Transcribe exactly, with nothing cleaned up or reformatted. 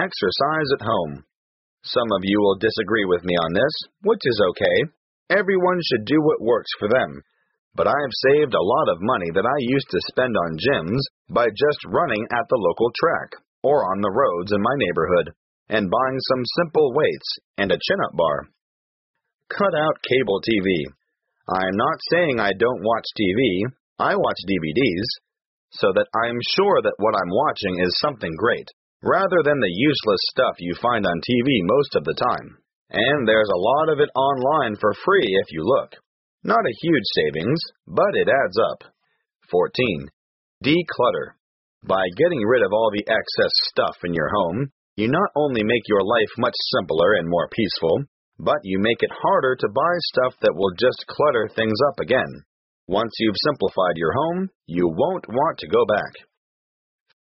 exercise at home. Some of you will disagree with me on this, which is okay. Everyone should do what works for them. But I have saved a lot of money that I used to spend on gyms by just running at the local track or on the roads in my neighborhood and buying some simple weights and a chin-up bar. Cut out cable T V. I am not saying I don't watch T V. I watch D V Ds, so that I am sure that what I'm watching is something great, rather than the useless stuff you find on T V most of the time. And there's a lot of it online for free if you look. Not a huge savings, but it adds up. fourteen. Declutter. By getting rid of all the excess stuff in your home, you not only make your life much simpler and more peaceful, but you make it harder to buy stuff that will just clutter things up again. Once you've simplified your home, you won't want to go back.